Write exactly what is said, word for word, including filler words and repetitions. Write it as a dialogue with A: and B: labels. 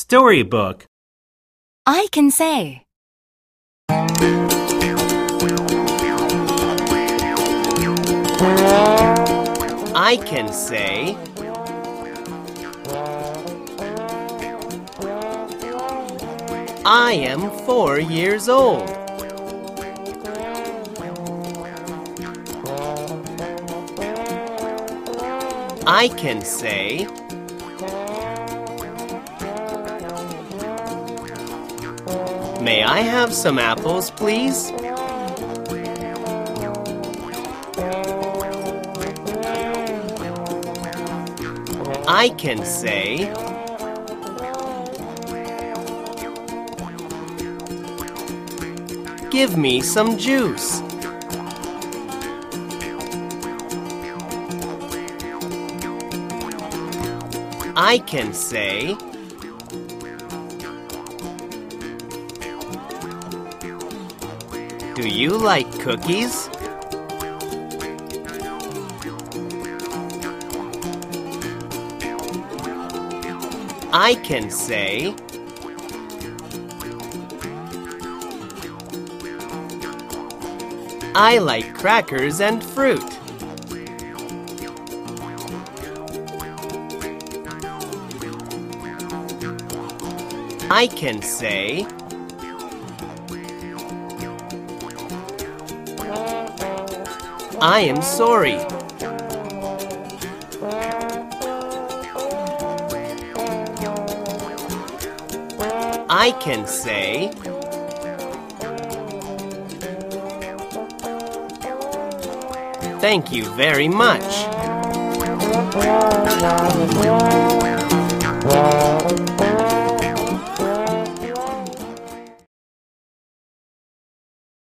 A: Storybook.
B: I can say.
C: I can say. I am four years old. I can say. May I have some apples, please? I can say. Give me some juice. I can say. Do you like cookies? I can say. I like crackers and fruit. I can say. I am sorry. I can say. Thank you very much.